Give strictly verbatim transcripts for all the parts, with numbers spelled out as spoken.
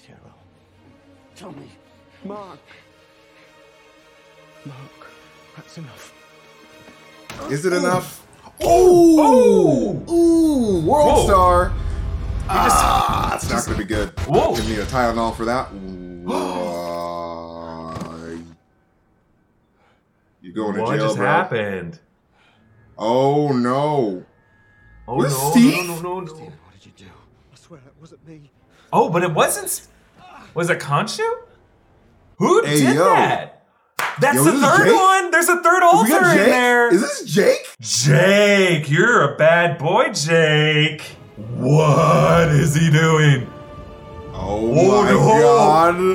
Hero. Tell me. Mark. Mark, that's enough. Is it enough? Oh! Ooh! Ooh! World Whoa. Star! Ah, that's not going to be good. Whoa! Give me a Tylenol for that. You going to what jail, just bro? happened? Oh no! Oh was no, Steve? no! No! No! No! Steve, what did you do? I swear it wasn't me. Oh, but it wasn't. Was it Khonshu? Who hey, did yo. that? That's Yo, the third Jake? one. There's a third altar in Jake? there. Is this Jake? Jake, you're a bad boy, Jake. What is he doing? Oh, Oh, my no. god!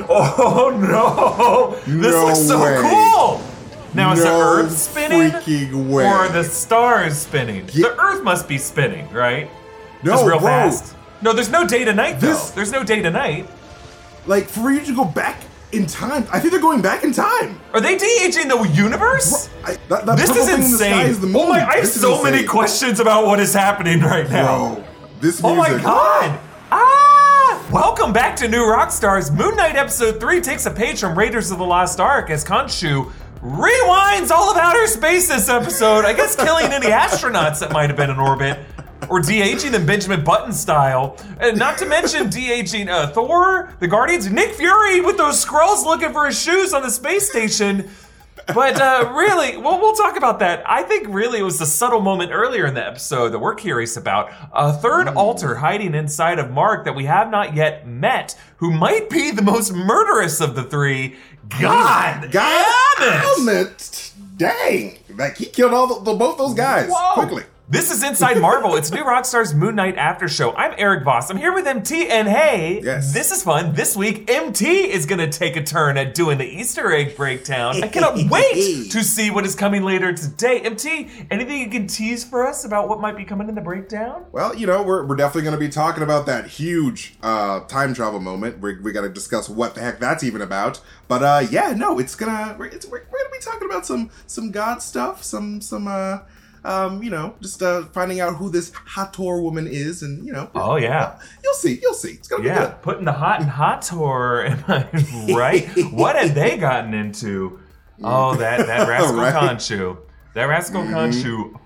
Oh no! This No looks so way. cool. Now is the No Earth spinning, freaking way. or are the stars spinning? Yeah. The Earth must be spinning, right? No, Just real bro. fast. No, there's no day to night though. This- There's no day to night. Like for you to go back in time, I think they're going back in time. Are they de-aging the universe? Bro, I, that, that This purple is thing in the sky insane. is the moon. Oh my! I have This is so many insane. questions about what is happening right now. Bro, this Oh music. my god! Ah! Welcome back to New Rockstars. Moon Knight Episode three takes a page from Raiders of the Lost Ark as Khonshu rewinds all of outer space this episode. I guess killing any astronauts that might have been in orbit. Or de-aging them Benjamin Button style. And not to mention de-aging uh, Thor, the Guardians, Nick Fury with those Skrulls looking for his shoes on the space station. But uh, really, well, we'll talk about that. I think really it was the subtle moment earlier in the episode that we're curious about. A third mm. altar hiding inside of Mark that we have not yet met, who might be the most murderous of the three. God, God damn it! it! Dang! Like he killed all the, the, both those guys Whoa. quickly. This is Inside Marvel. It's New Rockstars Moon Knight After Show. I'm Eric Voss. I'm here with M T, and hey, yes. This is fun. This week, M T is going to take a turn at doing the Easter egg breakdown. I cannot wait to see what is coming later today. M T, anything you can tease for us about what might be coming in the breakdown? Well, you know, we're, we're definitely going to be talking about that huge uh, time travel moment. We're, we got to discuss what the heck that's even about. But uh, yeah, no, it's gonna we're, it's, we're, we're gonna be talking about some some God stuff, some some uh. Um, you know, just uh, finding out who this Hathor woman is, and you know. Oh yeah, uh, you'll see, you'll see. It's gonna yeah, be good. Putting the hot and Hathor, am I right? What had they gotten into? Oh, that that rascal Right. Khonshu, that rascal Mm-hmm. Khonshu.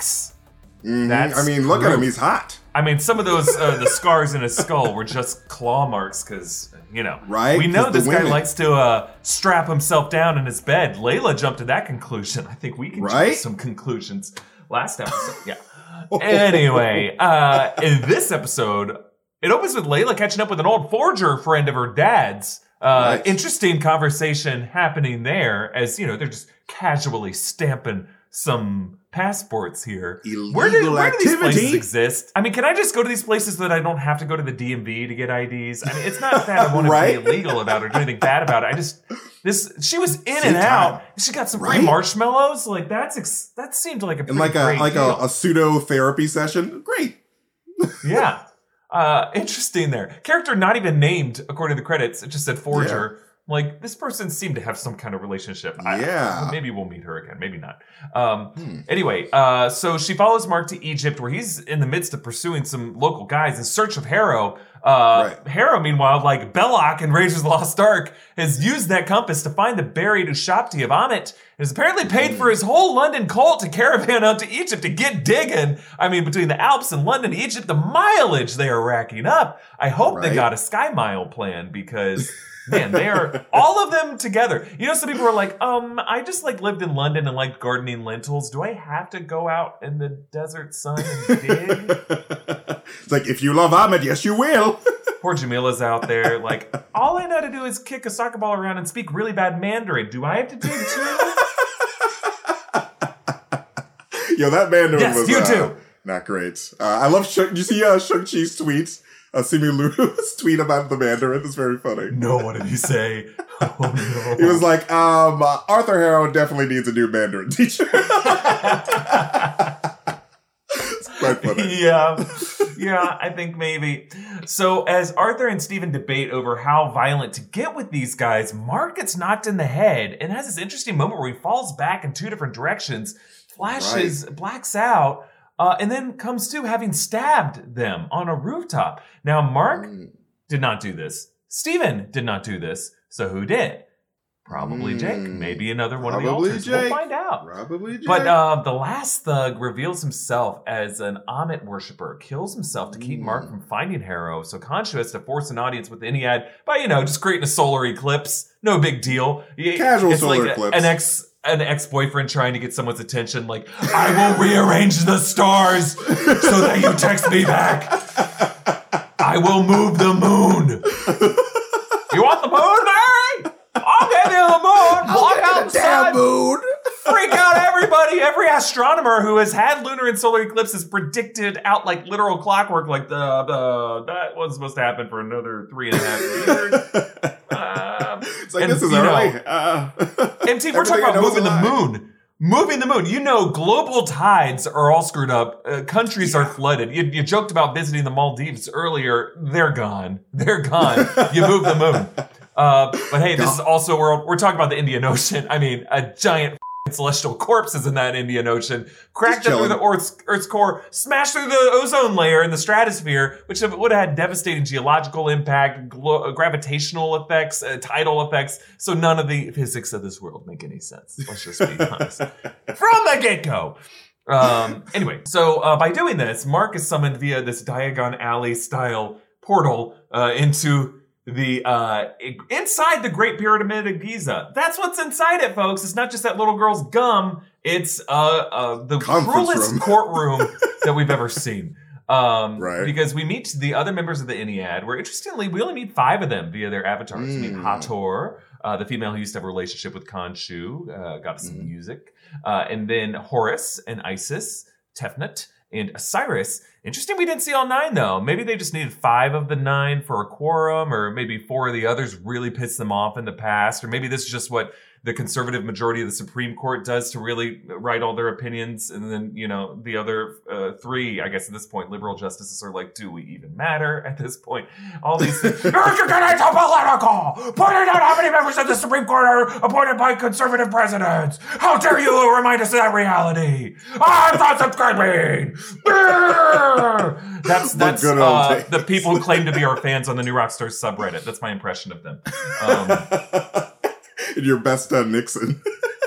Mm-hmm. That's I mean, look at proof. him; he's hot. I mean, some of those uh, the scars in his skull were just claw marks, because you know, Right? we know 'Cause the this guy women- likes likes to uh, strap himself down in his bed. Layla jumped to that conclusion. I think we can jump Right? to some conclusions last episode. Yeah. Anyway, uh, in this episode, it opens with Layla catching up with an old forger friend of her dad's. Uh, Nice. Interesting conversation happening there, as you know, they're just casually stamping some passports here. Illegal where do, where do these places activity. exist? I mean, can I just go to these places so that I don't have to go to the D M V to get I Ds? I mean, it's not that I want Right? to be illegal about it or do anything bad about it. I just this she was in Same and out. time. She got some Right? free marshmallows. Like that's ex- that seemed like a And pretty like a great like deal. a, a pseudo therapy session. Great. Yeah. Uh, interesting there. Character not even named according to the credits. It just said forger. Like, this person seemed to have some kind of relationship. I- Yeah. maybe we'll meet her again. Maybe not. Um, hmm. Anyway, uh, so she follows Mark to Egypt, where he's in the midst of pursuing some local guys in search of Harrow. Uh, Right. Harrow, meanwhile, like Belloc in Raiders of the Lost Ark, has used that compass to find the buried Ushabti of Ammit, and has apparently paid for his whole London cult to caravan out to Egypt to get digging. I mean, between the Alps and London, Egypt, the mileage they are racking up. I hope Right. they got a Sky Mile plan, because... Man, they are all of them together. You know, some people are like, um, I just like lived in London and liked gardening lentils. Do I have to go out in the desert sun and dig? It's like, if you love Ahmed, yes, you will. Poor Jamila's out there. Like, all I know to do is kick a soccer ball around and speak really bad Mandarin. Do I have to dig too? Yo, that Mandarin Yes, was you uh, too. not great. Uh, I love Shang. You see uh, Shang-Chi's tweet? Uh, Simu Lu's tweet about the Mandarin is very funny. No, what did he say? Oh, no. He was like, um, uh, Arthur Harrow definitely needs a new Mandarin teacher. It's quite funny. Yeah, yeah, I think maybe. So as Arthur and Steven debate over how violent to get with these guys, Mark gets knocked in the head and has this interesting moment where he falls back in two different directions, flashes, right. blacks out, uh, and then comes to having stabbed them on a rooftop. Now, Mark mm. did not do this. Steven did not do this, so who did? Probably mm, Jake. Maybe another one of the alters. Jake. We'll find out. Probably Jake. But uh, the last thug reveals himself as an Ammit worshiper, kills himself to keep mm. Mark from finding Harrow. So Khonshu has to force an audience with the Ennead by, you know, just creating a solar eclipse. No big deal. Casual it's solar like eclipse. An ex an ex-boyfriend trying to get someone's attention, like, I will rearrange the stars so that you text me back. I will move the moon. You want the moon, Mary? I'll give you the moon. Walk outside. Moon. Freak out everybody. Every astronomer who has had lunar and solar eclipses predicted out like literal clockwork, like the, the that was supposed to happen for another three and a half years. Uh, it's like, and, this is early. Uh, M T, we're talking about moving the moon. Moving the moon. You know, global tides are all screwed up. Uh, countries yeah. are flooded. You, you joked about visiting the Maldives earlier. They're gone. They're gone. You move the moon. Uh, but hey, this is also where we're talking about the Indian Ocean. I mean, a giant celestial corpse is in that Indian Ocean, cracked up through the Earth's, Earth's core, smashed through the ozone layer in the stratosphere, which would have had devastating geological impact, glo- gravitational effects, uh, tidal effects. So none of the physics of this world make any sense. Let's just be honest. From the get-go. Um, anyway, so uh, by doing this, Mark is summoned via this Diagon Alley style portal uh, into the uh inside the Great Pyramid of Giza. That's what's inside it, folks. It's not just that little girl's gum. It's uh, uh the Conference cruelest room. courtroom that we've ever seen. Um, right. Because we meet the other members of the Ennead, where interestingly, we only meet five of them via their avatars. Mm. We meet Hathor, uh, the female who used to have a relationship with Khonshu, uh, got us some mm. music. Uh, and then Horus and Isis, Tefnut, and Osiris. Interesting we didn't see all nine, though. Maybe they just needed five of the nine for a quorum, or maybe four of the others really pissed them off in the past, or maybe this is just what the conservative majority of the Supreme Court does to really write all their opinions, and then, you know, the other uh, three, I guess at this point, liberal justices are like, do we even matter at this point? All these things. You're getting so political! Pointing out how many members of the Supreme Court are appointed by conservative presidents! How dare you remind us of that reality! I'm not subscribing! That's that's the, uh, the people who claim to be our fans on the New Rockstars subreddit. That's my impression of them. Um, Your best uh, Nixon.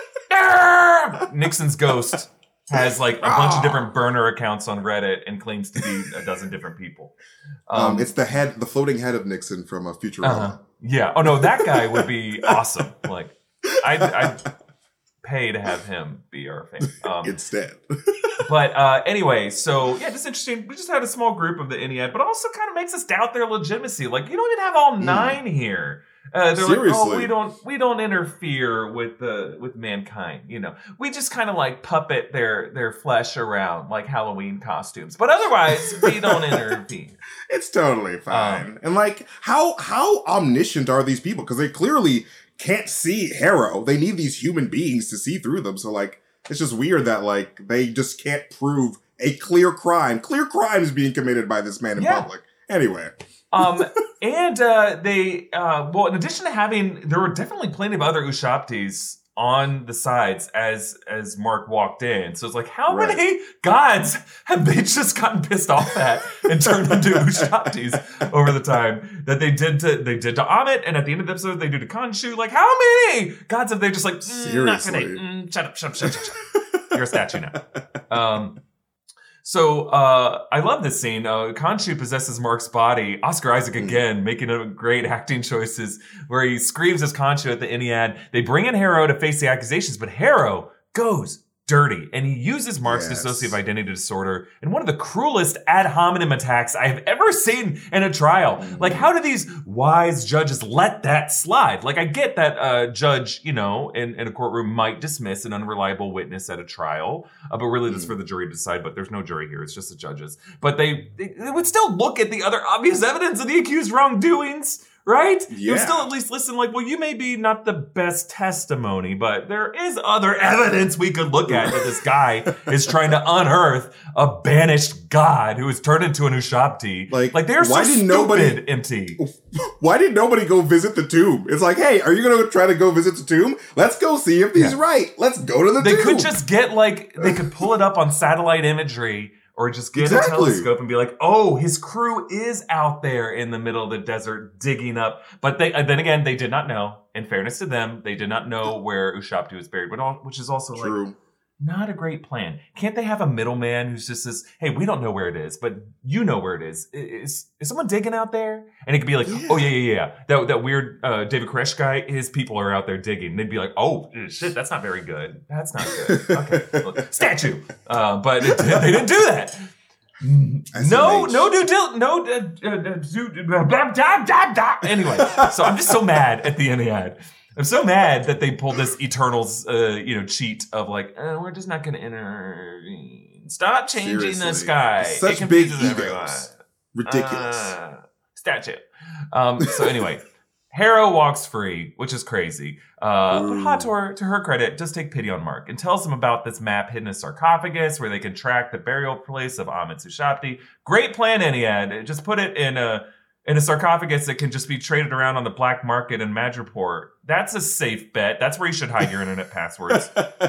Nixon's ghost has like a bunch of different burner accounts on Reddit and claims to be a dozen different people. Um, um, it's the head, the floating head of Nixon from a Futurama. Uh-huh. Yeah. Oh no, that guy would be awesome. Like, I'd, I'd pay to have him be our fan. Um, Instead. But uh, anyway, so yeah, just interesting. We just had a small group of the Ennead, but also kind of makes us doubt their legitimacy. Like, you don't even have all nine mm. here. Uh, they're Seriously. like, oh, we don't, we don't interfere with the with mankind. You know, we just kind of like puppet their their flesh around like Halloween costumes, but otherwise we don't intervene. It's totally fine. Um, and like, how how omniscient are these people? Because they clearly can't see Harrow. They need these human beings to see through them. So like, it's just weird that like they just can't prove a clear crime. Clear crime is being committed by this man in yeah. public. Anyway. um, and uh, they, uh, well, in addition to having, there were definitely plenty of other Ushabtis on the sides as as Mark walked in. So it's like, how right. many gods have they just gotten pissed off at and turned into Ushabtis over the time that they did to they did to Ammit, and at the end of the episode they do to Khonshu? Like, how many gods have they just like, mm, seriously? Mm, shut up, shut up, shut up, shut up. You're a statue now. Um, So, uh, I love this scene. Uh, Khonshu possesses Mark's body. Oscar Isaac again, mm. making a great acting choices where he screams as Khonshu at the Ennead. They bring in Harrow to face the accusations, but Harrow goes dirty, and he uses Mark's yes. dissociative identity disorder in one of the cruelest ad hominem attacks I've ever seen in a trial. Mm. Like, how do these wise judges let that slide? Like, I get that a judge, you know, in, in a courtroom might dismiss an unreliable witness at a trial, uh, but really mm. that's for the jury to decide, but there's no jury here, it's just the judges. But they, they, they would still look at the other obvious evidence of the accused wrongdoings, right? Yeah. You would still at least listen like, well, you may be not the best testimony, but there is other evidence we could look at that this guy is trying to unearth a banished god who is turned into an Ushabti. Like, like they're so why did stupid, nobody, M T. Why did nobody go visit the tomb? It's like, hey, are you going to try to go visit the tomb? Let's go see if he's yeah. right. Let's go to the they tomb. They could just get like, they could pull it up on satellite imagery Or just get Exactly. a telescope and be like, oh, his crew is out there in the middle of the desert digging up. But they, then again, they did not know. In fairness to them, they did not know where Ushabti was buried, which is also True. like not a great plan. Can't they have a middleman who's just says, hey, we don't know where it is, but you know where it is. Is, is someone digging out there? And it could be like, yeah. oh, yeah, yeah, yeah. That, that weird uh, David Koresh guy, his people are out there digging. And they'd be like, oh, shit, that's not very good. That's not good. Okay. Well, statue. Uh, but it, they didn't do that. No, no due dil- no, uh, uh, do, blah, blah, blah, blah, blah. Anyway, so I'm just so mad at the end of the ad. I'm so mad that they pulled this Eternals, uh, you know, cheat of like, uh, we're just not going to intervene. Stop changing Seriously. the sky. Such it big confuses everyone. egos. Ridiculous. Uh, statue. Um, so anyway, Harrow walks free, which is crazy. Uh, but Hathor, to her credit, does take pity on Mark and tells him about this map hidden in a sarcophagus where they can track the burial place of Amit Ushabti. Great plan, Ennead. Just put it in a in a sarcophagus that can just be traded around on the black market in Madripoor. That's a safe bet. That's where you should hide your internet passwords.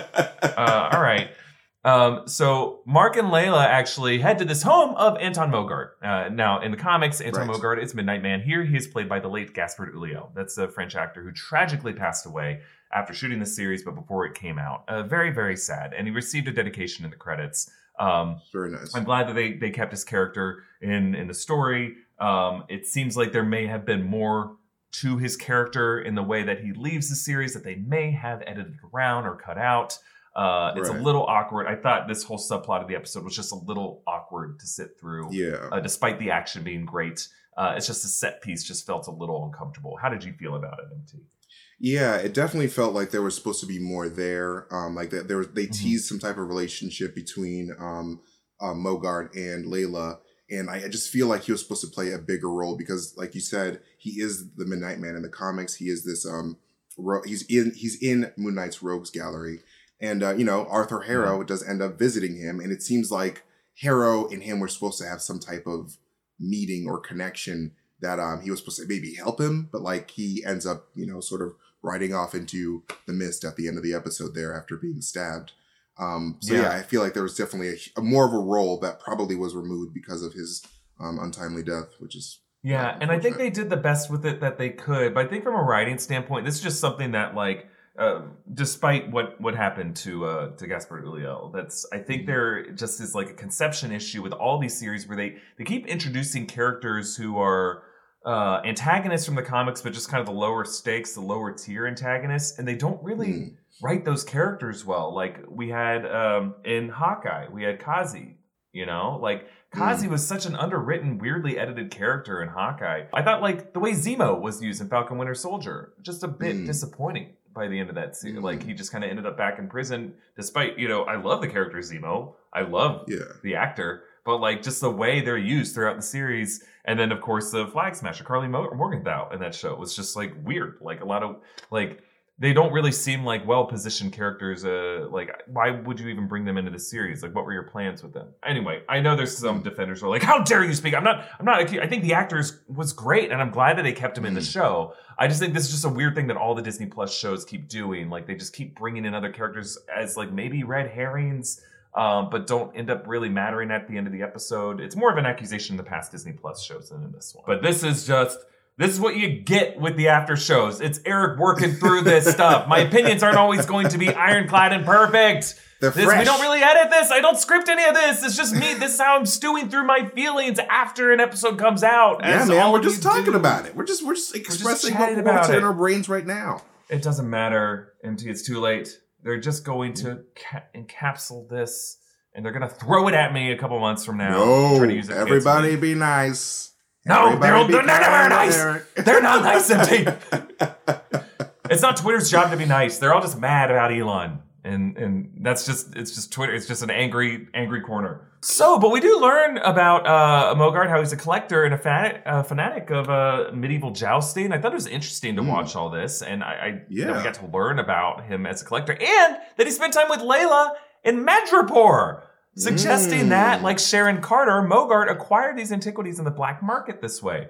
Uh, all right. Um, so Mark and Layla actually head to this home of Anton Mogart. Uh, now, in the comics, Anton Right. Mogart is Midnight Man. Here, he is played by the late Gaspard Ulliel. That's a French actor who tragically passed away after shooting the series, but before it came out. Uh, very, very sad. And he received a dedication in the credits. Um, Very nice. I'm glad that they, they kept his character in, in the story. Um, it seems like there may have been more to his character in the way that he leaves the series that they may have edited around or cut out. Uh, it's Right. a little awkward. I thought this whole subplot of the episode was just a little awkward to sit through. Yeah. Uh, despite the action being great, uh, it's just a set piece just felt a little uncomfortable. How did you feel about it, M T? Yeah, it definitely felt like there was supposed to be more there. Um, like that, there was they Mhm. teased some type of relationship between um, uh, Mogart and Layla, and I, I just feel like he was supposed to play a bigger role because, like you said, he is the Midnight Man in the comics. He is this um, ro- he's in he's in Moon Knight's Rogues Gallery, and uh, you know Arthur Harrow Yeah. does end up visiting him, and it seems like Harrow and him were supposed to have some type of meeting or connection that um, he was supposed to maybe help him, but like he ends up you know sort of riding off into the mist at the end of the episode there after being stabbed. Um, so yeah. Yeah. I feel like there was definitely a, a more of a role that probably was removed because of his um, untimely death, which is Yeah, uh, and I think unfortunate. they did the best with it that they could. But I think from a writing standpoint, this is just something that, like, uh, despite what what happened to uh, to Gaspard Ulliel, that's I think Mhm. there just is like a conception issue with all these series where they they keep introducing characters who are uh, antagonists from the comics, but just kind of the lower stakes, the lower tier antagonists, and they don't really Mm. write those characters well. Like we had um, in Hawkeye, we had Kazi. You know, like Kazi was such an underwritten, weirdly edited character in Hawkeye. I thought like the way Zemo was used in Falcon Winter Soldier, just a bit Mm. disappointing by the end of that series. Mm. Like he just kind of ended up back in prison, despite, you know, I love the character Zemo. I love Yeah. the actor, but like just the way they're used throughout the series. And then of course the Flag Smasher, Carly Mo- Morgenthau in that show was just like weird. Like a lot of like, they don't really seem like well-positioned characters. Uh, like, why would you even bring them into the series? Like, what were your plans with them? Anyway, I know there's some defenders who are like, "How dare you speak?" I'm not. I'm not. I think the actors was great, and I'm glad that they kept him in the show. I just think this is just a weird thing that all the Disney Plus shows keep doing. Like, they just keep bringing in other characters as like maybe red herrings, um, but don't end up really mattering at the end of the episode. It's more of an accusation in the past Disney Plus shows than in this one. But this is just. This is what you get with the after shows. It's Eric working through this stuff. My opinions aren't always going to be ironclad and perfect. They're This, fresh. we don't really edit this. I don't script any of this. It's just me. This is how I'm stewing through my feelings after an episode comes out. Yeah, as man, all we're of just you talking do. about it. We're just we're just expressing chatting what, what's about in it. our brains right now. It doesn't matter, M T. It's too late. They're just going to ca- encapsulate this, and they're going to throw it at me a couple months from now. No, try to use it against everybody me. be nice. No, Everybody they're, be they're never kind, nice. Eric. They're not nice, M T. It's not Twitter's job to be nice. They're all just mad about Elon. And and that's just, it's just Twitter. It's just an angry, angry corner. So, but we do learn about uh, Mogart, how he's a collector and a fanatic, a fanatic of uh, medieval jousting. I thought it was interesting to Mm. watch all this. And I, I you know, Yeah. we got to learn about him as a collector. And that he spent time with Layla in Madripoor. Suggesting Mm. that, like Sharon Carter, Mogart acquired these antiquities in the black market this way.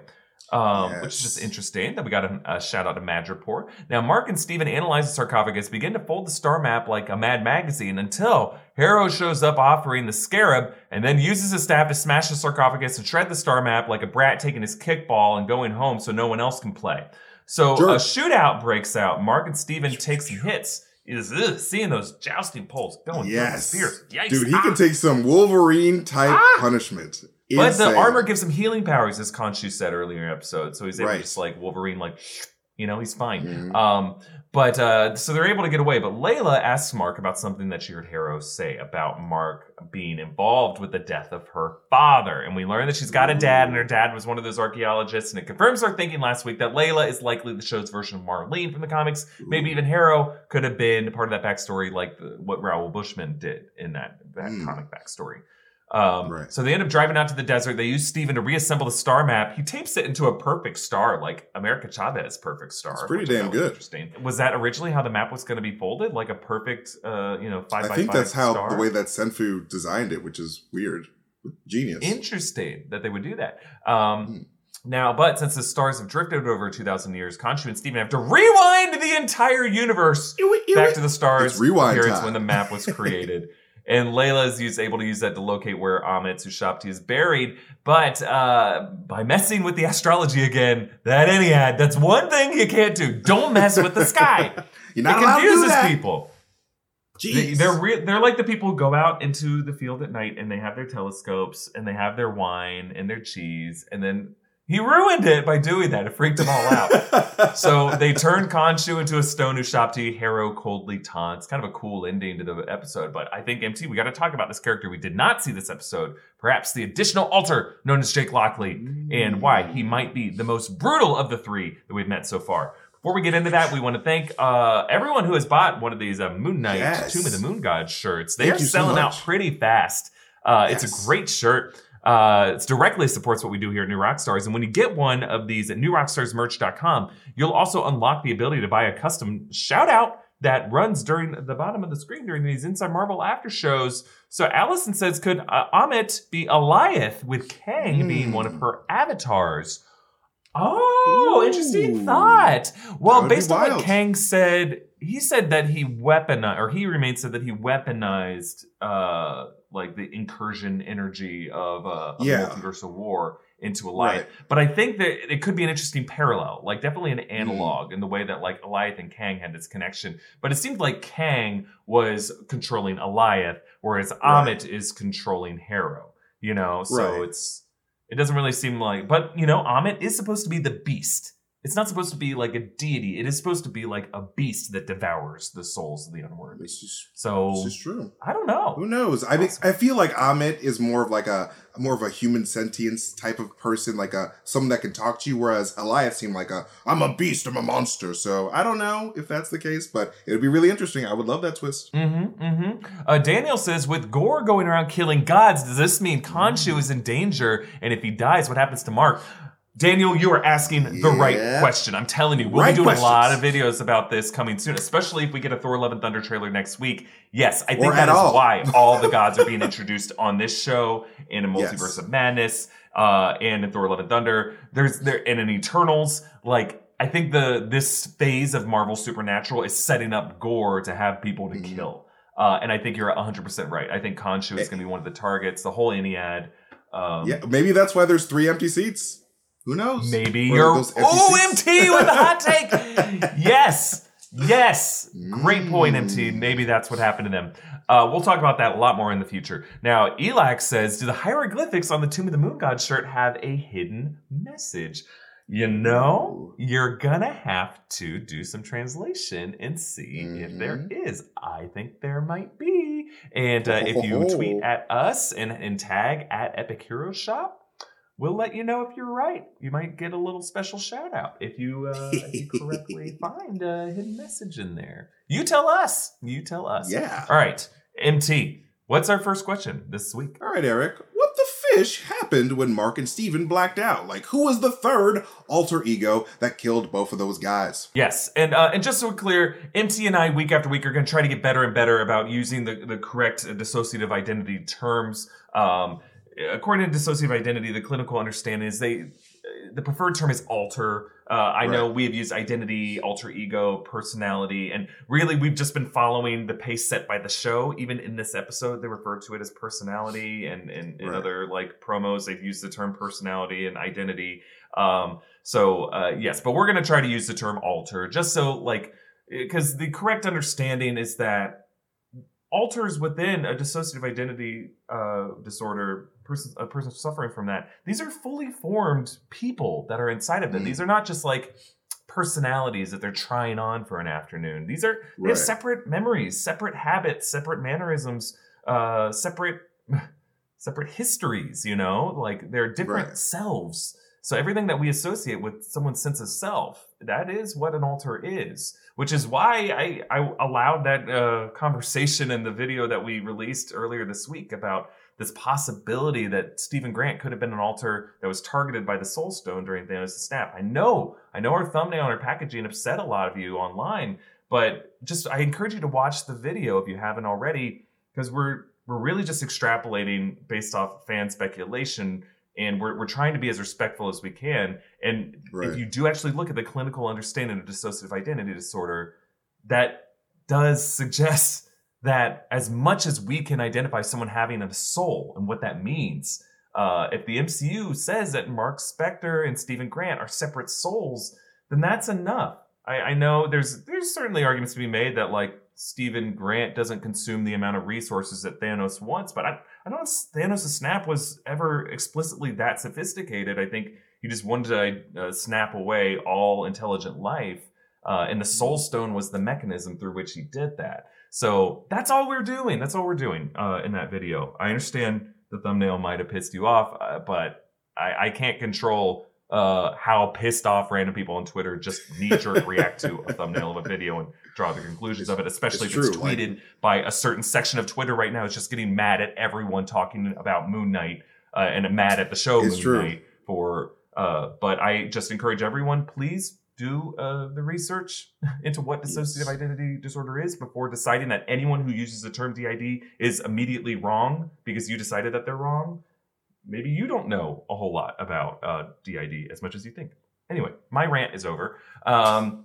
Um, Yes. Which is just interesting. Then we got a, a shout out to Madripoor. Now, Mark and Steven analyze the sarcophagus, begin to fold the star map like a Mad magazine until Harrow shows up offering the scarab and then uses his staff to smash the sarcophagus and shred the star map like a brat taking his kickball and going home so no one else can play. So Sure. a shootout breaks out. Mark and Steven take some hits. Is ugh, seeing those jousting poles going Yes. through the spears. Yikes. Dude, he Ah. can take some Wolverine type Ah. punishment. But Insane. the armor gives him healing powers, as Khonshu said earlier in the episode. So he's able Right. to just like Wolverine, like, you know, he's fine. Mhm. Um, but uh, so they're able to get away. But Layla asks Mark about something that she heard Harrow say about Mark being involved with the death of her father. And we learn that she's got a dad, and her dad was one of those archaeologists. And it confirms our thinking last week that Layla is likely the show's version of Marlene from the comics. Maybe even Harrow could have been part of that backstory, like the, what Raoul Bushman did in that, that Mm. comic backstory. Um, Right. So they end up driving out to the desert. They use Steven to reassemble the star map. He tapes it into a perfect star, like America Chavez perfect star. It's pretty which I damn thought was good. Interesting. Was that originally how the map was going to be folded? Like a perfect, uh, you know, five I by think five that's how star? the way that Senfu designed it, which is weird. Genius. Interesting that they would do that. Um, Hmm. Now, but since the stars have drifted over two thousand years, Khonshu and Steven have to rewind the entire universe back to the stars It's rewind appearance time. when the map was created. And Layla is used, able to use that to locate where Amit Sushapti is buried. But uh, by messing with the astrology again, that Ennead, that's one thing you can't do. Don't mess with the sky. You're not it allowed to do confuses that. people. They, Jeez. they're re- they're like the people who go out into the field at night and they have their telescopes and they have their wine and their cheese, and then he ruined it by doing that. It freaked them all out. So they turn Khonshu into a stone Ushapti. Harrow coldly taunts. Kind of a cool ending to the episode. But I think, M T, we got to talk about this character we did not see this episode. Perhaps the additional alter known as Jake Lockley, and why he might be the most brutal of the three that we've met so far. Before we get into that, we want to thank uh, everyone who has bought one of these uh, Moon Knight Yes. Tomb of the Moon God shirts. They Thank are you so selling out much. pretty fast. Uh, It's Yes. a great shirt. Uh, it directly supports what we do here at New Rockstars. And when you get one of these at new rockstars merch dot com, you'll also unlock the ability to buy a custom shout out that runs during the bottom of the screen during these Inside Marvel after shows. So Allison says, could uh, Amit be Alioth with Kang Mm. being one of her avatars? Oh, Ooh. interesting thought. Well, That would be based on what wild. Kang said, he said that he weaponized, or he remained said that he weaponized, uh, like the incursion energy of uh, a Yeah. multiversal war into Alioth. Right. But I think that it could be an interesting parallel, like definitely an Mm. analog in the way that like Alioth and Kang had this connection. But it seemed like Kang was controlling Alioth, whereas Right. Amit is controlling Harrow. You know, so Right. it's it doesn't really seem like, but you know, Amit is supposed to be the beast. It's not supposed to be like a deity. It is supposed to be like a beast that devours the souls of the unworthy. This is, So this is true. I don't know. Who knows? I think I feel like Amit is more of like a more of a human sentience type of person, like a someone that can talk to you. Whereas Alioth seemed like a I'm a beast, I'm a monster. So I don't know if that's the case, but it would be really interesting. I would love that twist. Mm-hmm, mm-hmm. Uh, Daniel says, with Gore going around killing gods, does this mean Khonshu is in danger? And if he dies, what happens to Mark? Daniel, you are asking the right Yeah. question. I'm telling you, we'll Right be doing questions. a lot of videos about this coming soon, especially if we get a Thor Love and Thunder trailer next week. Yes, I think Or that at is all. why all the gods are being introduced on this show, in a Multiverse Yes. of Madness, uh, and in Thor Love and Thunder. There's there and in Eternals. Like, I think the this phase of Marvel Supernatural is setting up Gore to have people to Mhm. kill. Uh, and I think you're one hundred percent right. I think Khonshu is Eh. going to be one of the targets. The whole Ennead. Um, Yeah, maybe that's why there's three empty seats. Who knows? Maybe Or you're those empty oh seats. M T with the hot take. Yes, yes, great point, M T. Mm. Maybe that's what happened to them. Uh, we'll talk about that a lot more in the future. Now, Elax says, "Do the hieroglyphics on the Tomb of the Moon God shirt have a hidden message?" You know, you're gonna have to do some translation and see if there Mhm. is. I think there might be. And uh, if you tweet at us and, and tag at Epic Hero Shop, we'll let you know if you're right. You might get a little special shout out if you, uh, if you correctly find a hidden message in there. You tell us. You tell us. Yeah. All right, M T, what's our first question this week? All right, Eric. What the fish happened when Mark and Steven blacked out? Like, who was the third alter ego that killed both of those guys? Yes, and uh, and just so we're clear, M T and I week after week are going to try to get better and better about using the, the correct dissociative identity terms. Um, according to dissociative identity, the clinical understanding is they the preferred term is alter. Uh, I Right. know we have used identity, alter ego, personality, and really we've just been following the pace set by the show. Even in this episode, they refer to it as personality, and, and in Right. other like promos, they've used the term personality and identity. Um, so uh, yes, but we're going to try to use the term alter just so like, because the correct understanding is that alters within a dissociative identity uh, disorder, person, a person suffering from that, these are fully formed people that are inside of them. Mm. These are not just like personalities that they're trying on for an afternoon. These are they have Right. separate memories, separate habits, separate mannerisms, uh, separate separate histories. You know, like they're different Right. selves. So everything that we associate with someone's sense of self, that is what an alter is. Which is why I, I allowed that uh, conversation in the video that we released earlier this week about this possibility that Stephen Grant could have been an alter that was targeted by the Soul Stone during Thanos' snap. I know, I know our thumbnail and our packaging upset a lot of you online, but just I encourage you to watch the video if you haven't already, because we're we're really just extrapolating based off fan speculation. And we're we're trying to be as respectful as we can. And Right. if you do actually look at the clinical understanding of dissociative identity disorder, that does suggest that as much as we can identify someone having a soul and what that means, uh, if the M C U says that Mark Spector and Stephen Grant are separate souls, then that's enough. I, I know there's there's certainly arguments to be made that like Stephen Grant doesn't consume the amount of resources that Thanos wants, but I, I don't know if Thanos' snap was ever explicitly that sophisticated. I think he just wanted to uh, snap away all intelligent life, uh, and the Soul Stone was the mechanism through which he did that. So that's all we're doing. That's all we're doing uh, in that video. I understand the thumbnail might have pissed you off, uh, but I, I can't control uh, how pissed off random people on Twitter just knee-jerk react to a thumbnail of a video and draw the conclusions of it, especially it's if it's true, like- tweeted by a certain section of Twitter right now. It's just getting mad at everyone talking about Moon Knight uh, and mad at the show It's Moon true. Knight for. Uh, but I just encourage everyone, please do uh, the research into what dissociative Yes. identity disorder is before deciding that anyone who uses the term D I D is immediately wrong because you decided that they're wrong. Maybe you don't know a whole lot about uh, D I D as much as you think. Anyway, my rant is over. Um,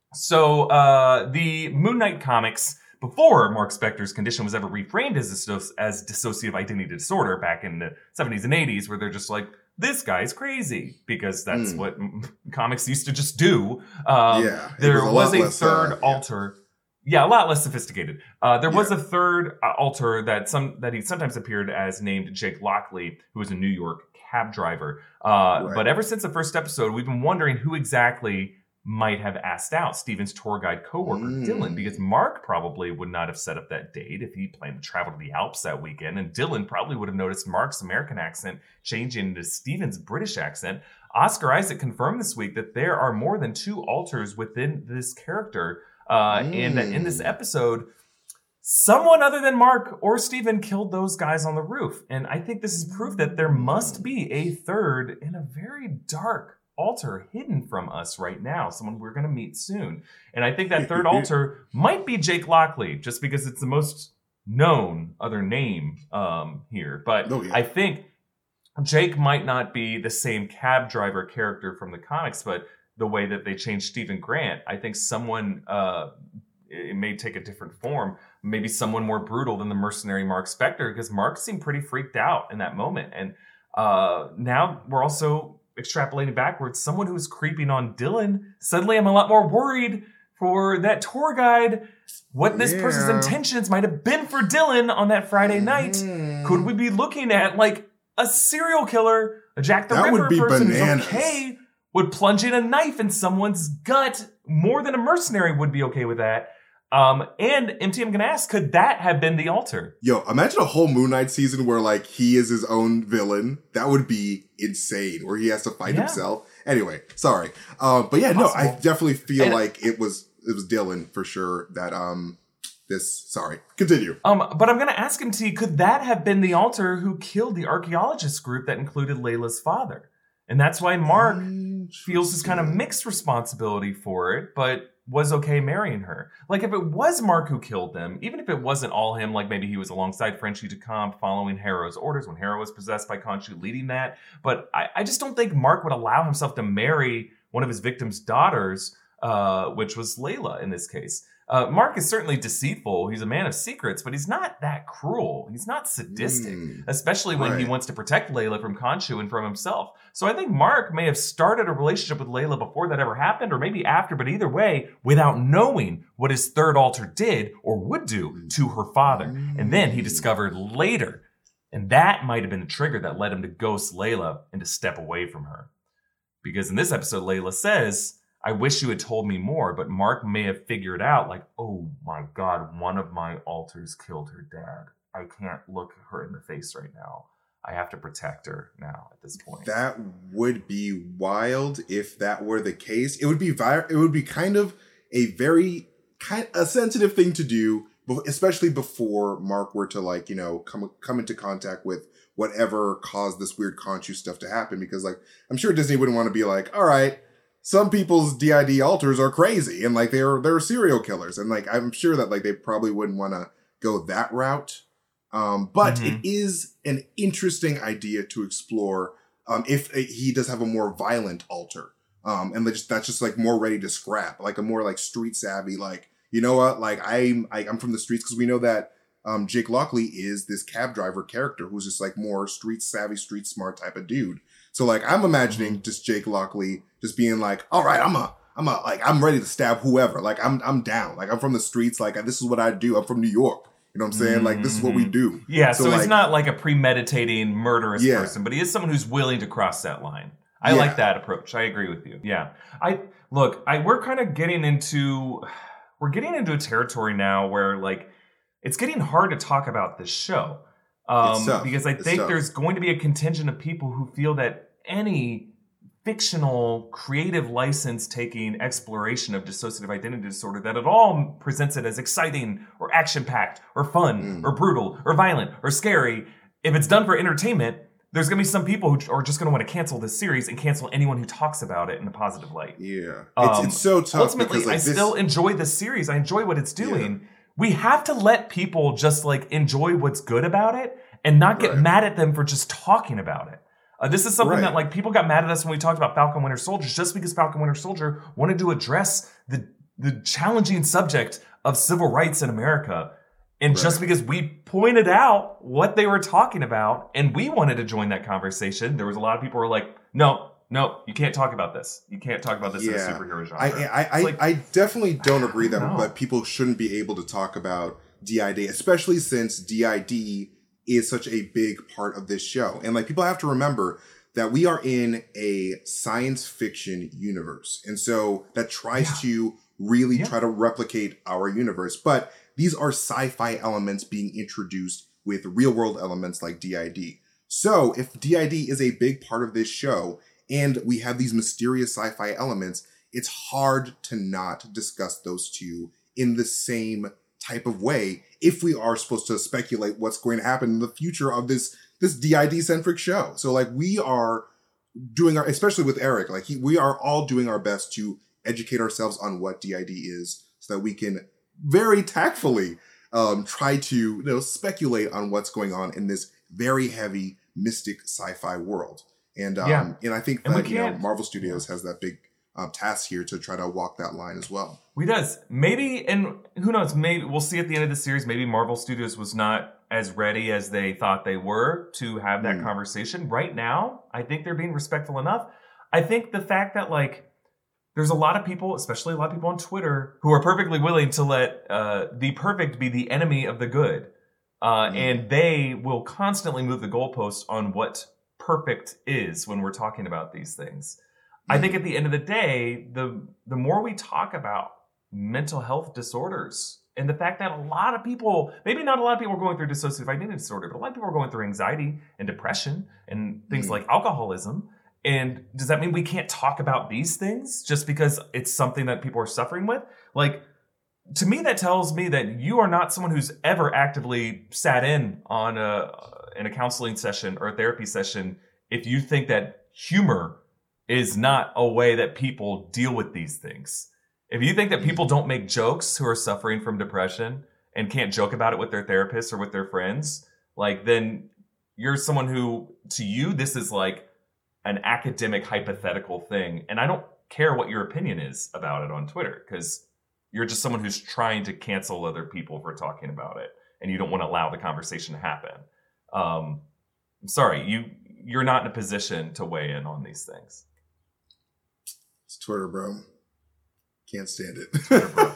so uh, the Moon Knight comics, before Mark Spector's condition was ever reframed as, disso- as dissociative identity disorder back in the seventies and eighties, where they're just like, this guy's crazy, because that's Mm. what m- comics used to just do. Um, Yeah, it there was a was lot a less, third uh, yeah. alter. Yeah, a lot less sophisticated. Uh, there was Yeah. a third uh, alter that some that he sometimes appeared as, named Jake Lockley, who was a New York cab driver. Uh, Right. But ever since the first episode, we've been wondering who exactly might have asked out Steven's tour guide coworker, Mm. Dylan, because Mark probably would not have set up that date if he planned to travel to the Alps that weekend, and Dylan probably would have noticed Mark's American accent changing into Steven's British accent. Oscar Isaac confirmed this week that there are more than two alters within this character, uh, and that in this Mm. episode, someone other than Mark or Steven killed those guys on the roof. And I think this is proof that there must be a third and a very dark alter hidden from us right now, someone we're going to meet soon. And I think that third alter might be Jake Lockley, just because it's the most known other name um, here. But Oh, yeah. I think Jake might not be the same cab driver character from the comics, but the way that they changed Stephen Grant, I think someone, uh, it may take a different form, maybe someone more brutal than the mercenary Mark Spector, because Mark seemed pretty freaked out in that moment. And uh, now we're also extrapolating backwards, someone who's creeping on Dylan. Suddenly I'm a lot more worried for that tour guide, what this person's Yeah. intentions might have been for Dylan on that Friday night. Mhm. Could we be looking at like a serial killer, a Jack the That would Ripper be person bananas. who's okay with plunging a knife in someone's gut more than a mercenary would be okay with that? Um, and M T, I'm gonna ask, could that have been the alter? Yo, imagine a whole Moon Knight season where like he is his own villain. That would be insane. Where he has to fight Yeah. himself. Anyway, sorry. Uh, but yeah, no, I Possible. definitely feel And- like it was it was Dylan for sure. That um, this sorry. Continue. Um, but I'm gonna ask M T, could that have been the alter who killed the archaeologist group that included Layla's father? And that's why Mark feels this kind of mixed responsibility for it, but was okay marrying her. Like, if it was Mark who killed them, even if it wasn't all him, like maybe he was alongside Frenchie Decomp following Harrow's orders when Harrow was possessed by Khonshu, leading that. But I, I just don't think Mark would allow himself to marry one of his victims' daughters, uh, which was Layla in this case. Uh, Mark is certainly deceitful. He's a man of secrets, but he's not that cruel. He's not sadistic, mm, especially when right. he wants to protect Layla from Khonshu and from himself. So I think Mark may have started a relationship with Layla before that ever happened, or maybe after, but either way, without knowing what his third alter did or would do to her father. Mm. And then he discovered later, and that might have been the trigger that led him to ghost Layla and to step away from her. Because in this episode, Layla says, I wish you had told me more, but Mark may have figured out, like, oh my God, one of my alters killed her dad. I can't look her in the face right now. I have to protect her now at this point. That would be wild if that were the case. It would be vi- It would be kind of a very kind a sensitive thing to do, especially before Mark were to, like, you know, come come into contact with whatever caused this weird Khonshu stuff to happen. Because, like, I'm sure Disney wouldn't want to be like, all right, some people's D I D alters are crazy and like they're they're serial killers, and like I'm sure that like they probably wouldn't want to go that route. Um, but mm-hmm. it is an interesting idea to explore um, if he does have a more violent alter, um, and just that's just like more ready to scrap, like a more like street savvy, like, you know what, like I'm I, I'm from the streets, because we know that um, Jake Lockley is this cab driver character who's just like more street savvy, street smart type of dude. So like I'm imagining just Jake Lockley just being like, all right, I'm a, I'm a, like, I'm ready to stab whoever. Like I'm, I'm down. Like I'm from the streets. Like this is what I do. I'm from New York. You know what I'm saying? Mm-hmm. Like this is what we do. Yeah. So, so he's like, not like a premeditating murderous yeah. person, but he is someone who's willing to cross that line. I yeah. like that approach. I agree with you. Yeah. I look, I, we're kind of getting into, we're getting into a territory now where like, it's getting hard to talk about this show. Um, because I think there's going to be a contingent of people who feel that any fictional, creative license-taking exploration of dissociative identity disorder that at all presents it as exciting or action-packed or fun mm. or brutal or violent or scary, if it's done for entertainment, there's going to be some people who are just going to want to cancel this series and cancel anyone who talks about it in a positive light. Yeah. Um, it's, it's so tough. Ultimately, because, like, I this... still enjoy this series. I enjoy what it's doing. Yeah. We have to let people just like enjoy what's good about it and not get right. mad at them for just talking about it. Uh, this is something right. that like people got mad at us when we talked about Falcon Winter Soldier, just because Falcon Winter Soldier wanted to address the the challenging subject of civil rights in America. And right. just because we pointed out what they were talking about and we wanted to join that conversation, there was a lot of people who were like, no, no, you can't talk about this. You can't talk about this yeah. in a superhero genre. I I, I, like, I definitely don't agree that, know. that people shouldn't be able to talk about D I D, especially since D I D is such a big part of this show. And like people have to remember that we are in a science fiction universe. And so that tries yeah. to really yeah. try to replicate our universe. But these are sci-fi elements being introduced with real world elements like D I D. So if D I D is a big part of this show and we have these mysterious sci-fi elements, it's hard to not discuss those two in the same type of way if we are supposed to speculate what's going to happen in the future of this this D I D centric show. So like we are doing our, especially with Eric, like he, we are all doing our best to educate ourselves on what D I D is so that we can very tactfully um, try to, you know, speculate on what's going on in this very heavy mystic sci-fi world. And um, yeah. and I think that, you know, Marvel Studios has that big Um, task here to try to walk that line as well. We does. Maybe, and who knows, maybe we'll see at the end of the series, maybe Marvel Studios was not as ready as they thought they were to have that mm. conversation. Right now, I think they're being respectful enough. I think the fact that like there's a lot of people, especially a lot of people on Twitter, who are perfectly willing to let uh, the perfect be the enemy of the good. Uh, mm. And they will constantly move the goalposts on what perfect is when we're talking about these things. I think at the end of the day, the the more we talk about mental health disorders and the fact that a lot of people, maybe not a lot of people are going through dissociative identity disorder, but a lot of people are going through anxiety and depression and things mm. like alcoholism. And does that mean we can't talk about these things just because it's something that people are suffering with? Like, to me, that tells me that you are not someone who's ever actively sat in on a in a counseling session or a therapy session if you think that humor is not a way that people deal with these things. If you think that people don't make jokes who are suffering from depression and can't joke about it with their therapists or with their friends, like then you're someone who, to you, this is like an academic hypothetical thing. And I don't care what your opinion is about it on Twitter, because you're just someone who's trying to cancel other people for talking about it, and you don't want to allow the conversation to happen. Um, I'm sorry, you, you're not in a position to weigh in on these things. It's Twitter, bro. Can't stand it. Twitter, bro.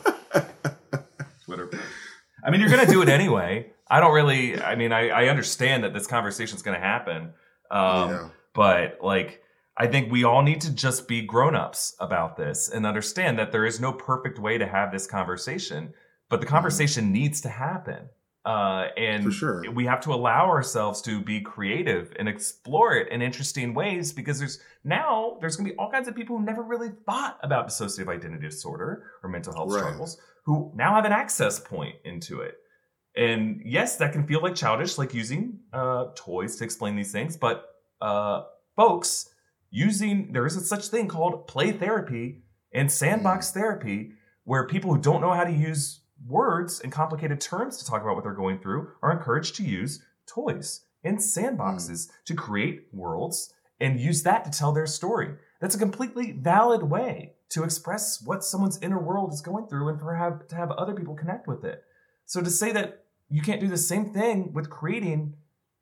Twitter, bro. I mean, you're going to do it anyway. I don't really, I mean, I, I understand that this conversation is going to happen. Um, yeah. But like, I think we all need to just be grown-ups about this and understand that there is no perfect way to have this conversation, but the conversation mm-hmm. needs to happen. Uh, and For sure. we have to allow ourselves to be creative and explore it in interesting ways, because there's now there's going to be all kinds of people who never really thought about dissociative identity disorder or mental health right. struggles who now have an access point into it. And yes, that can feel like childish, like using uh, toys to explain these things. But uh, folks, using there is a such thing called play therapy and sandbox mm. therapy, where people who don't know how to use words and complicated terms to talk about what they're going through are encouraged to use toys and sandboxes mm. to create worlds and use that to tell their story. That's a completely valid way to express what someone's inner world is going through, and for have to have other people connect with it. So to say that you can't do the same thing with creating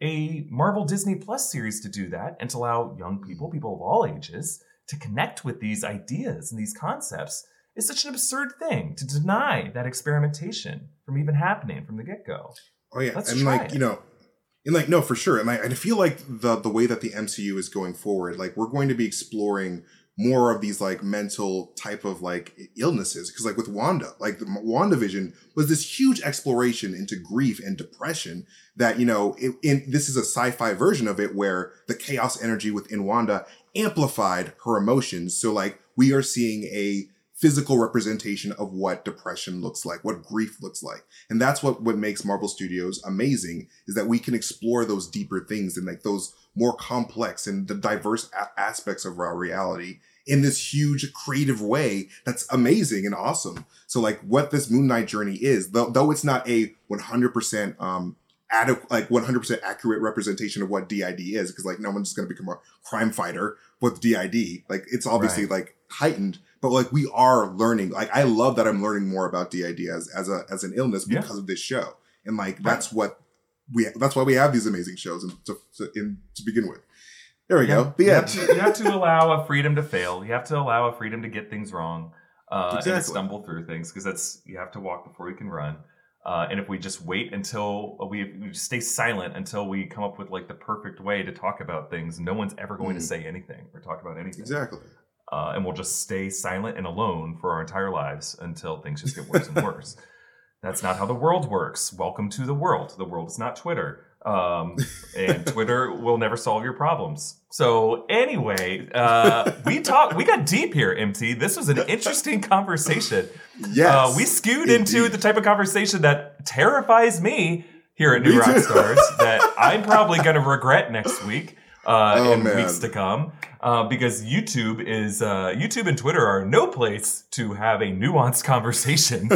a Marvel Disney Plus series to do that, and to allow young people, people of all ages, to connect with these ideas and these concepts is such an absurd thing, to deny that experimentation from even happening from the get-go. Oh yeah, Let's and try like, it. you know, and like, no, for sure. And I, and I feel like the the way that the M C U is going forward, like we're going to be exploring more of these like mental type of like illnesses. Because like with Wanda, like the WandaVision was this huge exploration into grief and depression that, you know, it, in, this is a sci-fi version of it where the chaos energy within Wanda amplified her emotions. So like we are seeing a physical representation of what depression looks like, what grief looks like. And that's what, what makes Marvel Studios amazing, is that we can explore those deeper things and like those more complex and the diverse a- aspects of our reality in this huge creative way that's amazing and awesome. So like what this Moon Knight journey is, though, though it's not a one hundred percent um, adequate, like one hundred percent accurate representation of what D I D is, because like no one's going to become a crime fighter with D I D. Like it's obviously right. like heightened, but like we are learning. Like I love that I'm learning more about D I D as as a as an illness because yeah. of this show, and like that's right. what we that's why we have these amazing shows and to to, in, to begin with. There we yeah. go. The you, end. Have to, you have to allow a freedom to fail. You have to allow a freedom to get things wrong uh, exactly. and to stumble through things, because that's you have to walk before you can run. Uh, and if we just wait until we, we just stay silent until we come up with like the perfect way to talk about things, no one's ever going mm. to say anything or talk about anything. Exactly. Uh, and we'll just stay silent and alone for our entire lives until things just get worse and worse. That's not how the world works. Welcome to the world. The world is not Twitter. Um, and Twitter will never solve your problems. So anyway, uh, we talked, we got deep here, M T. This was an interesting conversation. Yes. Uh, we skewed indeed. into the type of conversation that terrifies me here at New Rockstars that I'm probably going to regret next week. Uh, oh, in man. weeks to come, uh, because YouTube is uh, YouTube and Twitter are no place to have a nuanced conversation.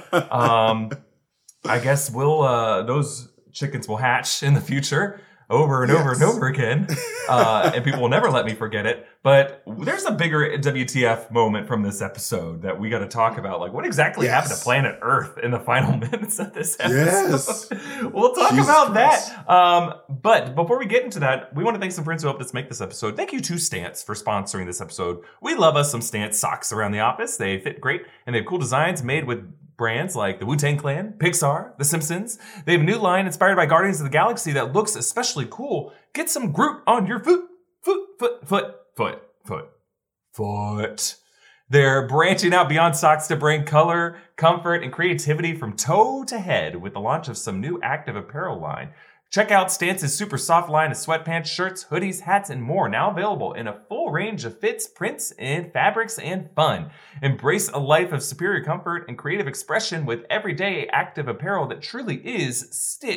um, I guess we'll uh, those chickens will hatch in the future over and yes. over and over again, uh, and people will never let me forget it. But there's a bigger W T F moment from this episode that we got to talk about. Like, what exactly yes. happened to planet Earth in the final minutes of this episode? Yes. We'll talk Jesus about Christ. that. Um, but before we get into that, we want to thank some friends who helped us make this episode. Thank you to Stance for sponsoring this episode. We love us some Stance socks around the office. They fit great, and they have cool designs made with brands like the Wu-Tang Clan, Pixar, The Simpsons. They have a new line inspired by Guardians of the Galaxy that looks especially cool. Get some Groot on your foot, foot, foot, foot, foot, foot, foot. They're branching out beyond socks to bring color, comfort, and creativity from toe to head with the launch of some new active apparel line. Check out Stance's super soft line of sweatpants, shirts, hoodies, hats, and more, now available in a full range of fits, prints, and fabrics, and fun. Embrace a life of superior comfort and creative expression with everyday active apparel that truly is stitched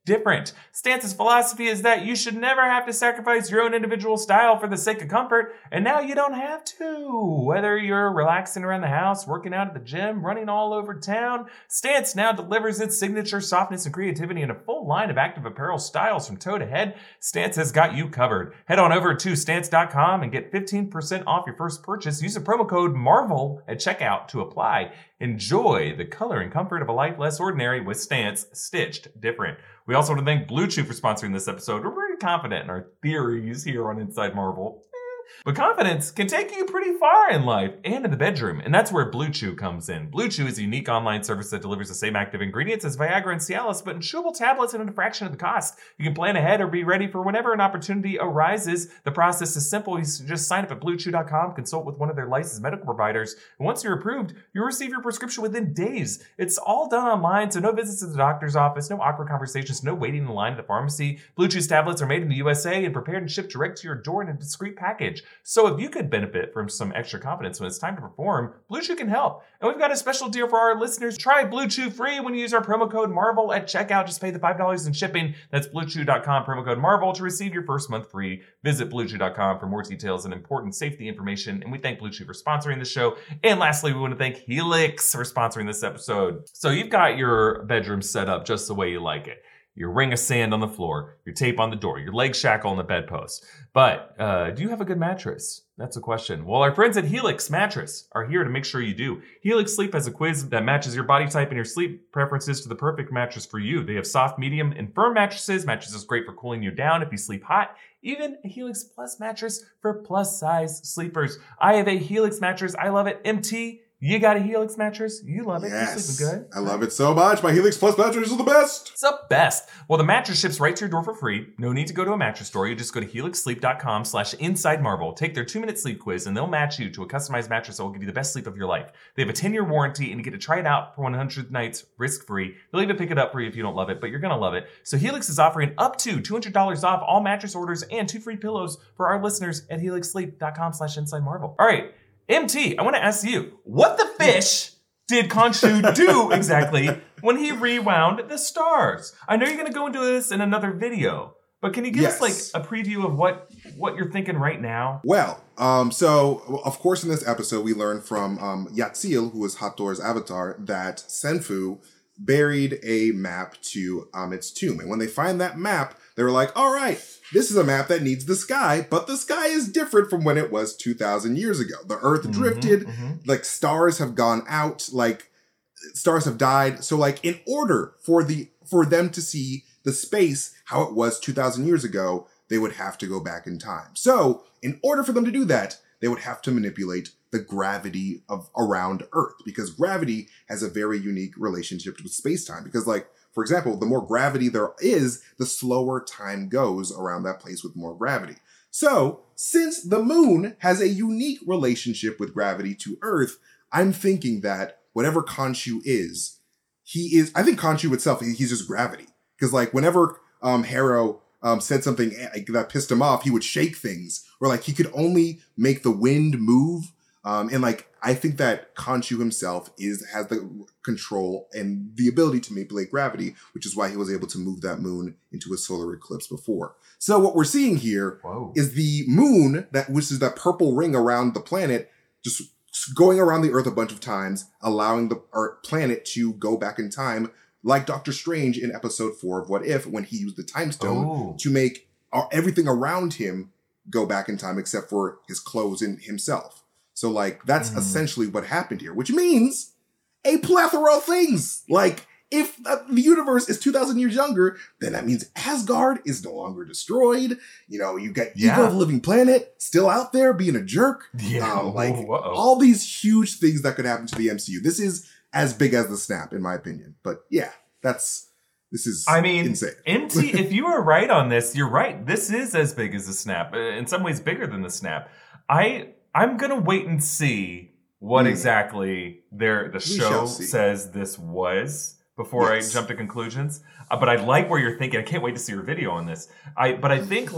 different. Stance's philosophy is that you should never have to sacrifice your own individual style for the sake of comfort, and now you don't have to. Whether you're relaxing around the house, working out at the gym, running all over town, Stance now delivers its signature softness and creativity in a full line of active apparel styles from toe to head. Stance has got you covered. Head on over to stance dot com and get fifteen percent off your first purchase. Use the promo code MARVEL at checkout to apply. Enjoy the color and comfort of a life less ordinary with Stance stitched different. We also want to thank Blue Chew for sponsoring this episode. We're pretty confident in our theories here on Inside Marvel. But confidence can take you pretty far in life and in the bedroom, and that's where Blue Chew comes in. Blue Chew is a unique online service that delivers the same active ingredients as Viagra and Cialis, but in chewable tablets and at a fraction of the cost. You can plan ahead or be ready for whenever an opportunity arises. The process is simple. You just sign up at blue chew dot com, consult with one of their licensed medical providers, and once you're approved, you'll receive your prescription within days. It's all done online, so no visits to the doctor's office, no awkward conversations, no waiting in line at the pharmacy. Blue Chew's tablets are made in the U S A and prepared and shipped direct to your door in a discreet package. So if you could benefit from some extra confidence when it's time to perform, Blue Chew can help. And we've got a special deal for our listeners. Try Blue Chew free when you use our promo code MARVEL at checkout. Just pay the five dollars in shipping. That's blue chew dot com, promo code MARVEL to receive your first month free. Visit blue chew dot com for more details and important safety information. And we thank Blue Chew for sponsoring the show. And lastly, we want to thank Helix for sponsoring this episode. So you've got your bedroom set up just the way you like it. Your ring of sand on the floor, your tape on the door, your leg shackle on the bedpost. But uh, do you have a good mattress? That's a question. Well, our friends at Helix Mattress are here to make sure you do. Helix Sleep has a quiz that matches your body type and your sleep preferences to the perfect mattress for you. They have soft, medium, and firm mattresses. Mattresses great for cooling you down if you sleep hot. Even a Helix Plus mattress for plus-size sleepers. I have a Helix mattress. I love it. M T, you got a Helix mattress? You love it. Yes. You're sleeping good. I love it so much. My Helix Plus mattress is the best. It's the best. Well, the mattress ships right to your door for free. No need to go to a mattress store. You just go to helix sleep dot com slash inside marvel. Take their two-minute sleep quiz, and they'll match you to a customized mattress that will give you the best sleep of your life. They have a ten-year warranty, and you get to try it out for one hundred nights risk-free. They'll even pick it up for you if you don't love it, but you're going to love it. So Helix is offering up to two hundred dollars off all mattress orders and two free pillows for our listeners at helix sleep dot com slash inside marvel. All right, M T, I want to ask you, what the fish did Khonshu do exactly when he rewound the stars? I know you're going to go into this in another video, but can you give Yes. us like a preview of what, what you're thinking right now? Well, um, so of course in this episode we learned from um, Yatzil, who was Hathor's avatar, that Senfu buried a map to Amit's tomb. And when they find that map, they were like, all right, this is a map that needs the sky, but the sky is different from when it was two thousand years ago. The Earth Mm-hmm, drifted, mm-hmm. like stars have gone out, like stars have died. So like in order for the for them to see the space how it was two thousand years ago, they would have to go back in time. So in order for them to do that, they would have to manipulate the gravity of around Earth, because gravity has a very unique relationship with space-time. Because like, for example, the more gravity there is, the slower time goes around that place with more gravity. So since the moon has a unique relationship with gravity to Earth, I'm thinking that whatever Khonshu is, he is, I think Khonshu itself, he's just gravity. Because like whenever um, Harrow um, said something that pissed him off, he would shake things. Or like he could only make the wind move. Um, and like, I think that Khonshu himself is has the control and the ability to manipulate gravity, which is why he was able to move that moon into a solar eclipse before. So what we're seeing here Whoa. is the moon, that which is that purple ring around the planet, just going around the Earth a bunch of times, allowing the Earth planet to go back in time, like Doctor Strange in episode four of What If, when he used the time stone Oh. to make uh, everything around him go back in time except for his clothes and himself. So, like, that's Mm. essentially what happened here, which means a plethora of things. Like, if uh, the universe is two thousand years younger, then that means Asgard is no longer destroyed. You know, you got Yeah. Ego, the Living Planet, still out there being a jerk. Yeah. Um, like, Whoa. all these huge things that could happen to the M C U. This is as big as the snap, in my opinion. But, yeah, that's... This is I mean, insane. M T, if you are right on this, you're right. This is as big as the snap. uh, In some ways, bigger than the snap. I... I'm gonna wait and see what Mm. exactly their the show shall see. says this was before Yes. I jump to conclusions. Uh, but I like where you're thinking. I can't wait to see your video on this. I but I think like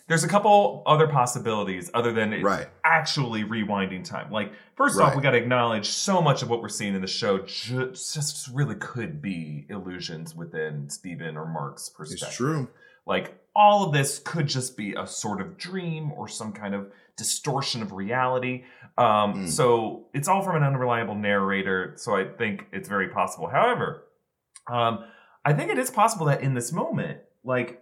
there's a couple other possibilities other than it Right. actually rewinding time. Like, first Right. off, we got to acknowledge so much of what we're seeing in the show ju- just really could be illusions within Steven or Mark's perspective. It's true. Like, all of this could just be a sort of dream or some kind of distortion of reality. Um, Mm. So it's all from an unreliable narrator. So I think it's very possible. However, um, I think it is possible that in this moment, like,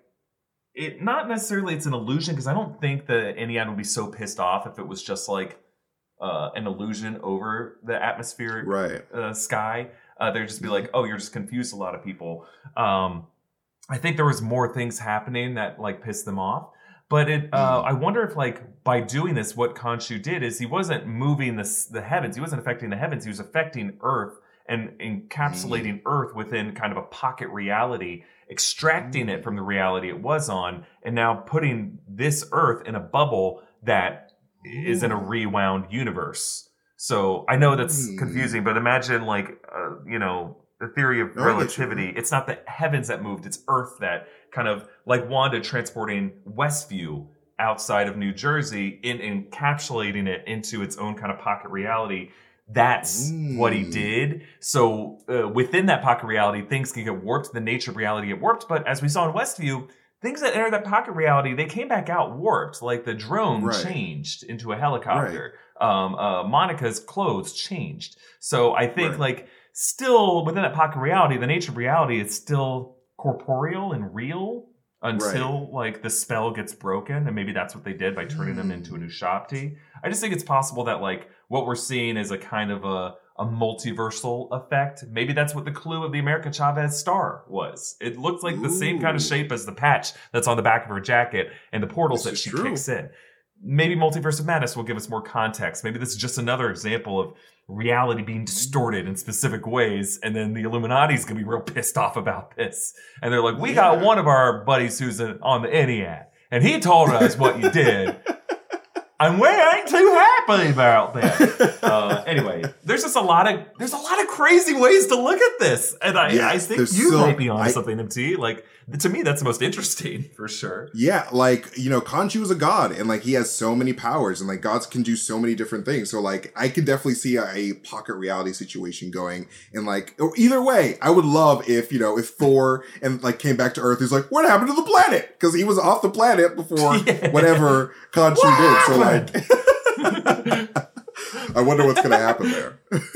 it not necessarily it's an illusion, because I don't think the Ennead would be so pissed off if it was just like uh, an illusion over the atmospheric Right. uh, sky. Uh, they'd just be like, oh, you're just confused a lot of people. Um, I think there was more things happening that like pissed them off. But it, uh, Mm. I wonder if like by doing this, what Khonshu did is he wasn't moving the, the heavens. He wasn't affecting the heavens. He was affecting Earth and encapsulating Mm. Earth within kind of a pocket reality, extracting it from the reality it was on, and now putting this Earth in a bubble that is in a rewound universe. So I know that's Mm. confusing, but imagine like, uh, you know, the theory of No, I get you. relativity. It's not the heavens that moved, it's Earth that kind of like Wanda transporting Westview outside of New Jersey in encapsulating it into its own kind of pocket reality. That's Mm. what he did. So uh, within that pocket reality, things can get warped. The nature of reality get warped. But as we saw in Westview, things that enter that pocket reality, they came back out warped. Like the drone Right. changed into a helicopter. Um, uh, Monica's clothes changed. So I think Right. like still within that pocket reality, the nature of reality is still corporeal and real until like the spell gets broken. And maybe that's what they did by turning them into a new Shopti. I just think it's possible that like what we're seeing is a kind of a, a multiversal effect. Maybe that's what the clue of the America Chavez star was. It looked like the same kind of Ooh. shape as the patch that's on the back of her jacket and the portals This that is she true. kicks in. Maybe Multiverse of Madness will give us more context. Maybe this is just another example of reality being distorted in specific ways, and then the Illuminati's gonna be real pissed off about this. And they're like, we got Yeah. one of our buddies who's in, on the Ennead, and he told us what you did. And we ain't too happy about that. Uh, anyway, there's just a lot of there's a lot of crazy ways to look at this, and I, Yeah, I think there's you so- might be on I- something, M T. Like to me, that's the most interesting for sure. Yeah, like, you know, Khonshu is a god, and like he has so many powers, and like gods can do so many different things. So like I could definitely see a, a pocket reality situation going, and like or either way, I would love if, you know, if Thor and like came back to Earth, he's like, what happened to the planet? Because he was off the planet before Yeah. whatever Khonshu did. So like I wonder what's gonna happen there.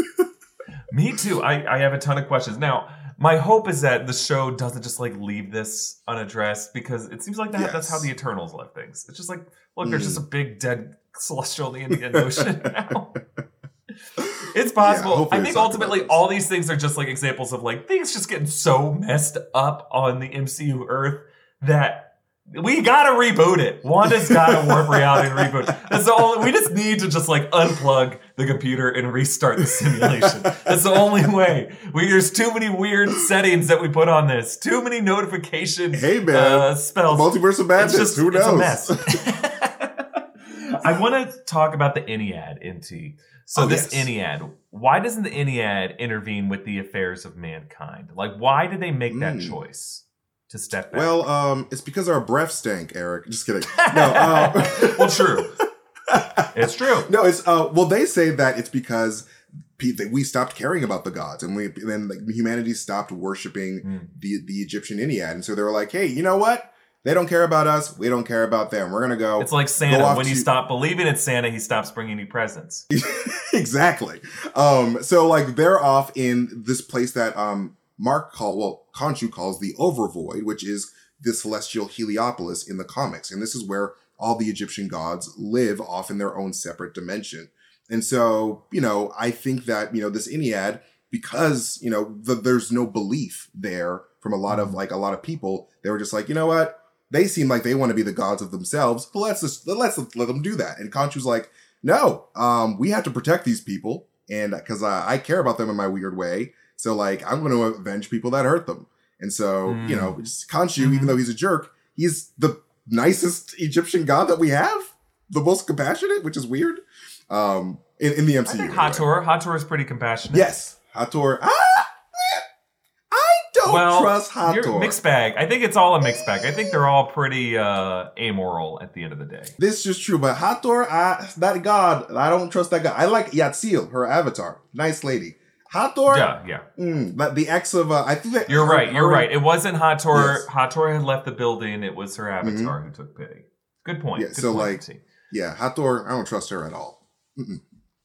Me too. I, I have a ton of questions. Now, my hope is that the show doesn't just like leave this unaddressed, because it seems like that, that's Yes. how the Eternals left things. It's just like, look, there's Mm. just a big dead celestial in the Indian Ocean now. It's possible. hopefully I it's think not ultimately about this. all these things are just like examples of like things just getting so messed up on the M C U Earth that we gotta reboot it. Wanda's gotta warp reality and reboot. That's the only. We just need to just like unplug the computer and restart the simulation. That's the only way. We there's too many weird settings that we put on this. Too many notification Hey, man. uh, spells. Multiverse of Madness, It's just who knows? It's a mess. I want to talk about the Ennead, N T. So Oh, this yes. Ennead, why doesn't the Ennead intervene with the affairs of mankind? Like, why did they make that Mm. choice to step back? Well, um, it's because our breath stank, Eric. Just kidding. No, uh, well, true. It's true. No, it's uh. Well, they say that it's because pe- that we stopped caring about the gods, and we then like, humanity stopped worshiping Mm. the the Egyptian Ennead, and so they were like, "Hey, you know what? They don't care about us. We don't care about them. We're gonna go." It's like go Santa. off When you to- stop believing in Santa, he stops bringing you presents. Exactly. Um. So like they're off in this place that um Mark call well Khonshu calls the Overvoid, which is the celestial Heliopolis in the comics, and this is where all the Egyptian gods live off in their own separate dimension. And so, you know, I think that, you know, this Ennead, because, you know, the, there's no belief there from a lot of like a lot of people, they were just like, you know what? They seem like they want to be the gods of themselves. Let's just, let's let them do that. And Khonshu's like, no, um, we have to protect these people. And because uh, I care about them in my weird way. So like, I'm going to avenge people that hurt them. And so, Mm. you know, just Khonshu, Mhm. even though he's a jerk, he's the nicest Egyptian god that we have, the most compassionate, which is weird. Um, in, in the M I C U. think anyway. Hathor. Hathor is pretty compassionate. Yes, Hathor. Ah, I don't don't well, trust you're- Hathor. mixed bag. I think it's all a mixed bag. I think they're all pretty uh, amoral at the end of the day. This is true, but Hathor, I, that god, I don't trust that god. I like Yatzil, her avatar. Nice lady. Hathor, Yeah, yeah. mm, but the ex of, uh, I think that. You're her- right. You're her- right. It wasn't Hathor. Yes. Hathor had left the building. It was her avatar who took pity. Good point. Yeah, Good so, point, like- T. Yeah, Hathor, I don't trust her at all. Mm-mm.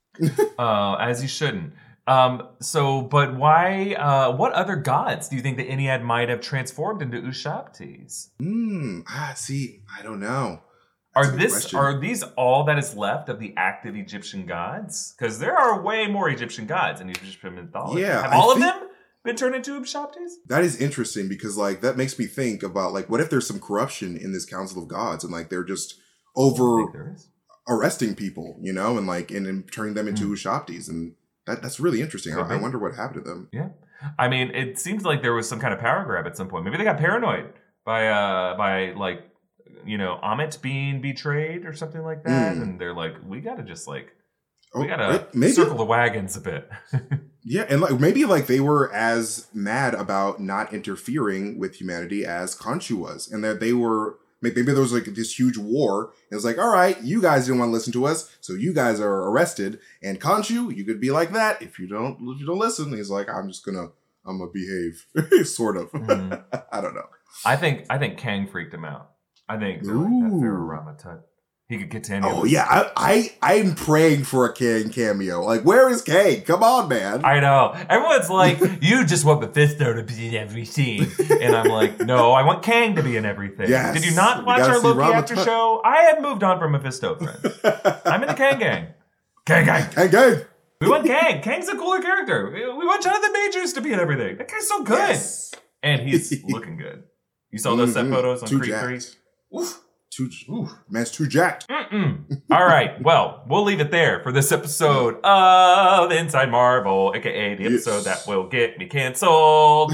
Uh, as you shouldn't. Um, so, but why? Uh, what other gods do you think the Ennead might have transformed into Ushabtis? Hmm, ah, see, I don't know. Are That's a good this question. are these all that is left of the active Egyptian gods? Because there are way more Egyptian gods in Egyptian mythology. Yeah, have I all think- of them been turned into Ushabtis? That is interesting because, like, that makes me think about, like, what if there's some corruption in this Council of Gods and, like, they're just I over think there is. arresting people, you know, and, like, and, and turning them into Mm. Ushabtis. And that that's really interesting. Could I, I be. wonder what happened to them. Yeah, I mean, it seems like there was some kind of power grab at some point. Maybe they got paranoid by uh by like you know Amit being betrayed or something like that, Mm. and they're like, we gotta just like Oh, we gotta right, maybe. circle the wagons a bit. Yeah, and like maybe like they were as mad about not interfering with humanity as Khonshu was, and that they were maybe there was like this huge war. And it's like, all right, you guys didn't want to listen to us, so you guys are arrested. And Khonshu, you could be like that if you don't if you don't listen. He's like, I'm just gonna I'm gonna behave, sort of. Mhm. I don't know. I think I think Kang freaked him out. I think they're like that Ooh. Pharaoh Ramatut. He could get to any of Oh us. yeah, I, I I'm praying for a Kang cameo. Like, where is Kang? Come on, man. I know. Everyone's like, you just want Mephisto to be in every scene. And I'm like, no, I want Kang to be in everything. Yes. Did you not We watch gotta our see Loki Ramatut. after show? I have moved on from Mephisto, friends. I'm in the Kang gang. Kang gang. Kang, Kang. We want Kang. Kang's a cooler character. We we want Jonathan Majors to be in everything. That guy's so good. Yes. And he's looking good. You saw those set Mhm. photos on Too Creed jacked. three? Oof. Too, man's too jacked. Mm-mm. All right. Well, we'll leave it there for this episode of Inside Marvel, aka the episode Yes. that will get me canceled.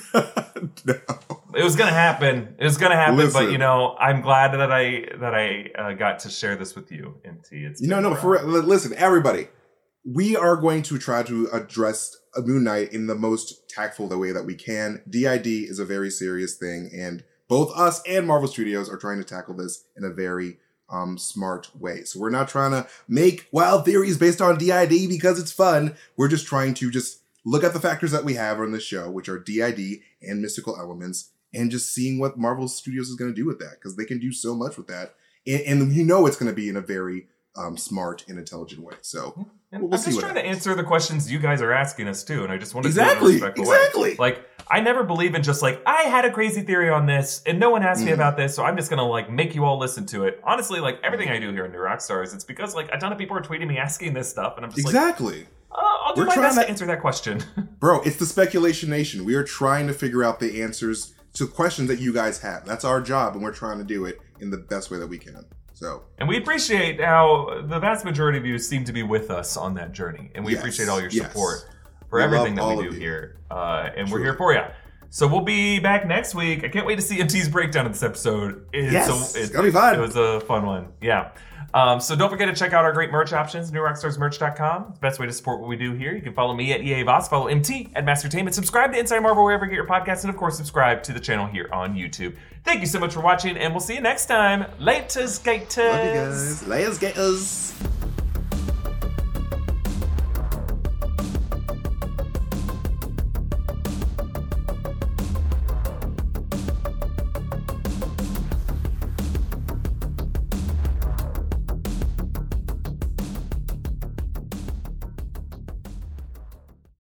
No. It was gonna happen. It was gonna happen, but Listen. you know, I'm glad that I that I uh, got to share this with you, N T. It's No, been no, rough. for li- listen, everybody. We are going to try to address a Moon Knight in the most tactful way that we can. D I D is a very serious thing, and both us and Marvel Studios are trying to tackle this in a very um, smart way. So we're not trying to make wild theories based on D I D because it's fun. We're just trying to just look at the factors that we have on the show, which are D I D and mystical elements, and just seeing what Marvel Studios is going to do with that, because they can do so much with that. And, and you know it's going to be in a very um, smart and intelligent way. So And we'll I'm see just what trying to happens. answer the questions you guys are asking us too, and I just want to Exactly, do it in a respectful way. exactly. Like, I never believe in just like, I had a crazy theory on this, and no one asked me Mm. about this, so I'm just gonna like make you all listen to it. Honestly, like everything I do here in New Rockstars, it's because like a ton of people are tweeting me asking this stuff, and I'm just like, Exactly. uh, I'll do We're my trying best to to- answer that question. Bro, it's the Speculation Nation. We are trying to figure out the answers to questions that you guys have. That's our job, and we're trying to do it in the best way that we can. So, And we appreciate how the vast majority of you seem to be with us on that journey. And we Yes, appreciate all your yes. support for We everything love that all we of do you. here. Uh, and we're Truly. here for you. So we'll be back next week. I can't wait to see M T's breakdown of this episode. It's Yes, a, it's gonna be fun. It was a fun one. Yeah. Um, so don't forget to check out our great merch options, new rockstars merch dot com. It's the best way to support what we do here. You can follow me at E A Voss, follow M T at Mastertainment, subscribe to Inside Marvel wherever you get your podcasts, and of course subscribe to the channel here on YouTube. Thank you so much for watching, and we'll see you next time. Laters, gators. love you guys. Layers, gators.